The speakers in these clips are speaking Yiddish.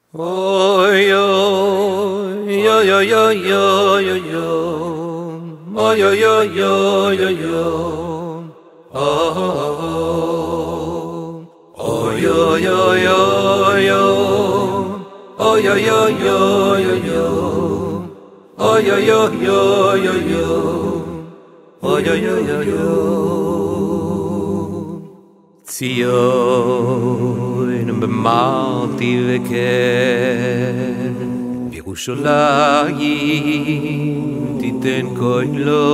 Oy oy oy oy oy oy oy oy oy oy oy oy oy oy oy oy oy oy ציון במרתי וכן בירושלים תיתן קולו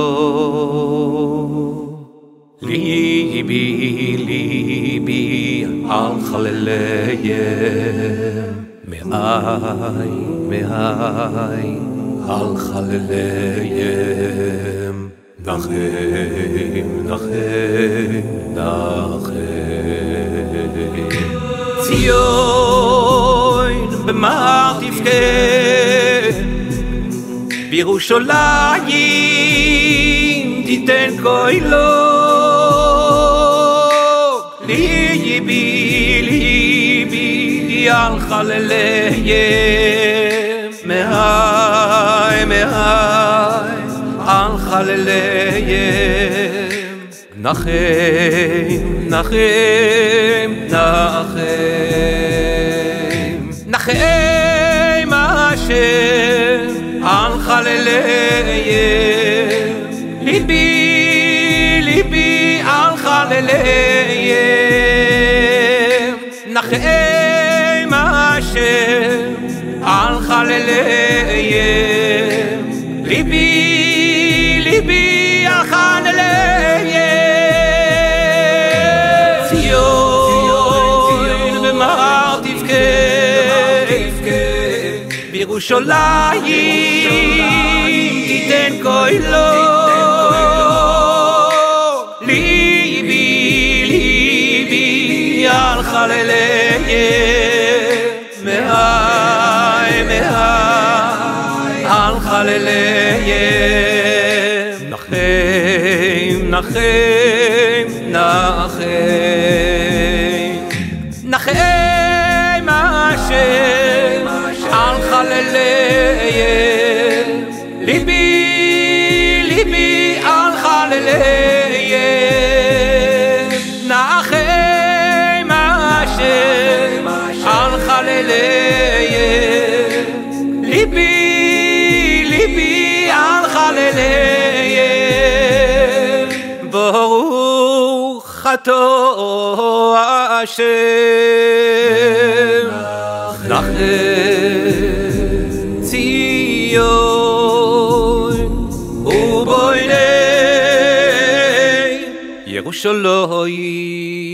ליבי ליבי על חלליהם מאי מאי על חלליהם נחם נחם נחם ציון במר תבכה בירושלים תיתן קולו ליבי ליבי על חלליהם מהי מהי על חלליהם נחם נחם נחם נחם השם על חלליהם ליבי ליבי על חלליהם נחם השם על חלליהם ליבי ליבי על חלליהם ציון במר תבכה בירושלים תיתן קולו ליבי ליבי על חלליהם מהי מהי על חלליהם נחם נחם נחם נחם השם על חלליהם ליבי ליבי על חלליהם נחם השם על חלליהם ליבי ליבי על חלליהם ברוך אתה השם נחם ציון ובויני ירושלים